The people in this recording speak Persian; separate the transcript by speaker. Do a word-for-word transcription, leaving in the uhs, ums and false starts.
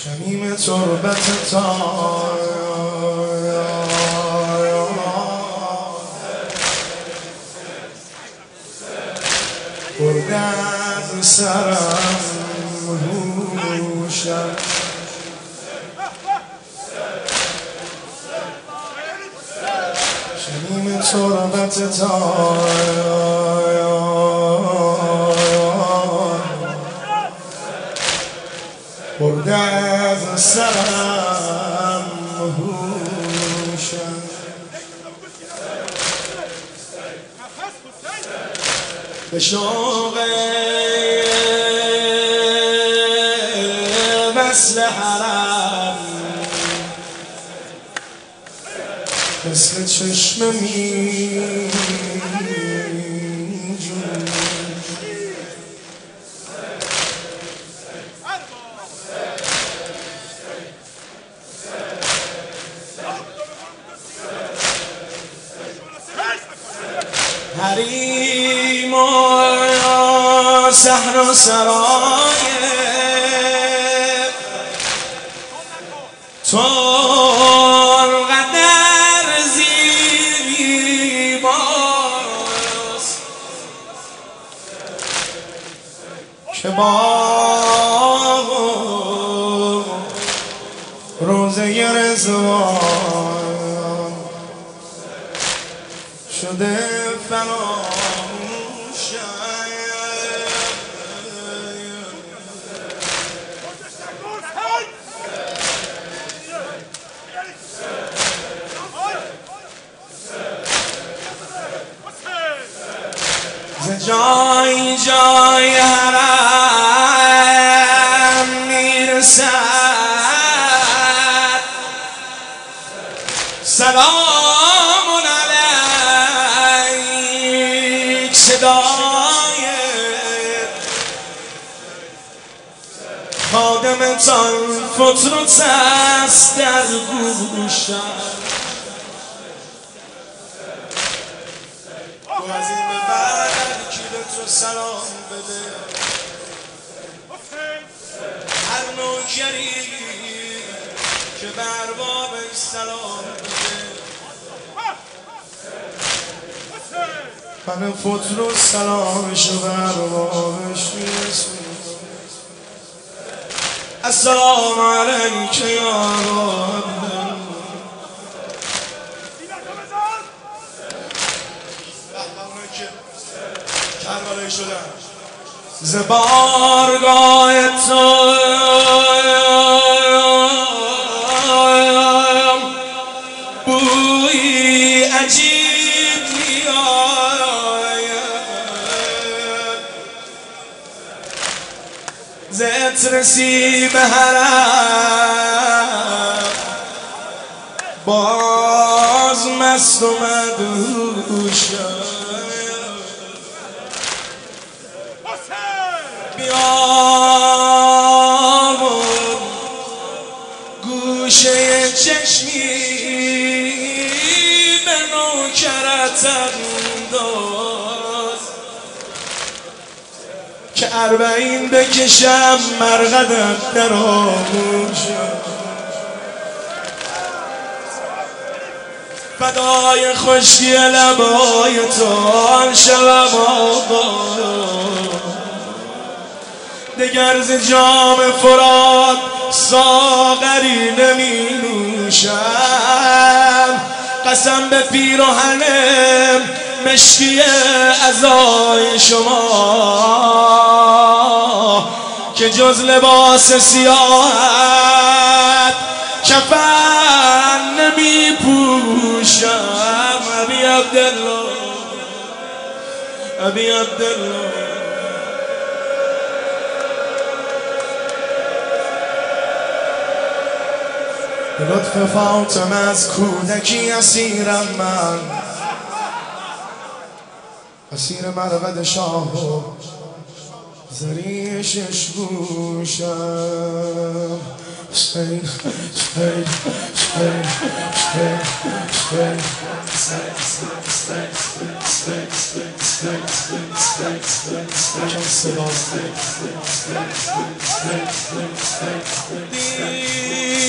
Speaker 1: شمیم تربت تار برده از سرم هوشم شمیم تربت تار برده از سرم هوشم به شوق وصل حرم مثل چشم می حریم و سحر و سرای تو قدر زیباست که با روزه رضوان شده ز جای جای حرم میرسد سلام علیک صدای خادمتان فطرت است در گوشم تو از این به بعد کی به تو سلام بده هر نوکری که به اربابش سلام بده من فطر و سلامشو به اربابش میرسونم السلام علیک یا رب کربلایی شدن ز بارگاه تو بویی عجیب میآید ز عطر سیب حرم باز مست و مدهوشم بیامون گوشه چشمی به نوکرت انداز که اربعین بکشم مرقدت در آغوشم فدای خشکی لبای تو شوم آقا دگر ز جام فرات ساغری نمی نوشم قسم به پیراهن مشکی عزای شما که جز لباس سیاهت کفن نمی پوشم ابی عبدالله ابی عبدالله لطف فاطمه از کودکی اسیرم من اسیر مرقد شاه و زری شش گوشم Spain, Spain, Spain, Spain, Spain, çok selam.